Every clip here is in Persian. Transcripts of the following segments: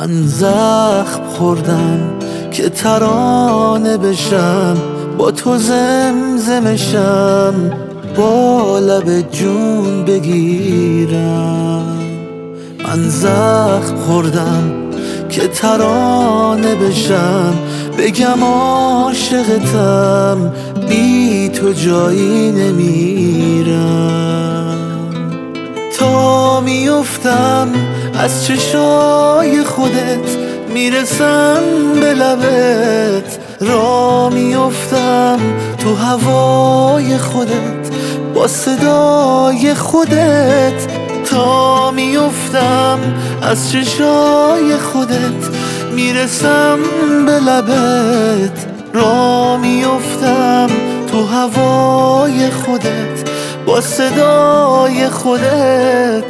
من زخم خوردم که ترانه بشم، با تو زمزمشم، با لب جون بگیرم. من زخم خوردم که ترانه بشم، بگم عاشقتم، بی تو جایی نمیرم. تا میفتم از چشای خودت، میرسم به لبت، را میفتم تو هوای خودت، با صدای خودت. تا میفتم از چشای خودت، میرسم به لبت، را میفتم تو هوای خودت، با صدای خودت.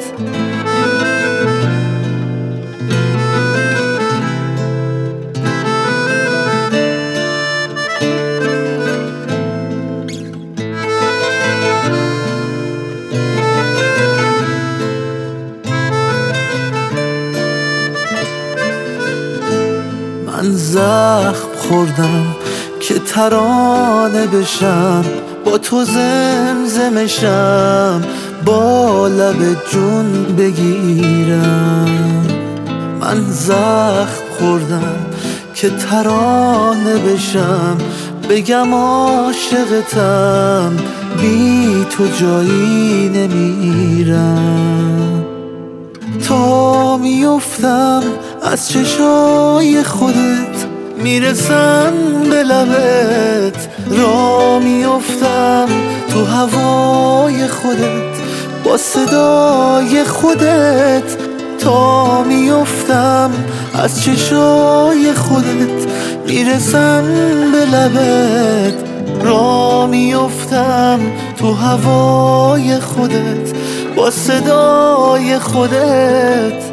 من زخم خوردم که ترانه بشم، با تو زمزمشم، با لب جون بگیرم. من زخم خوردم که ترانه بشم، بگم عاشقتم، بی تو جایی نمیرم. تا میفتم از چشای خودت، میرسم به لبت، را میفتم تو هوای خودت، با صدای خودت. تا میفتم از چشای خودت، میرسم به لبت، را میفتم تو هوای خودت، با صدای خودت.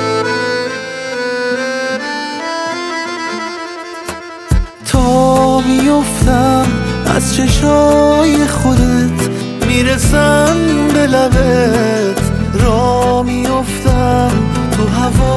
تا میفتم از چشای خودت، میرسم به لبت، را میفتم تو هوای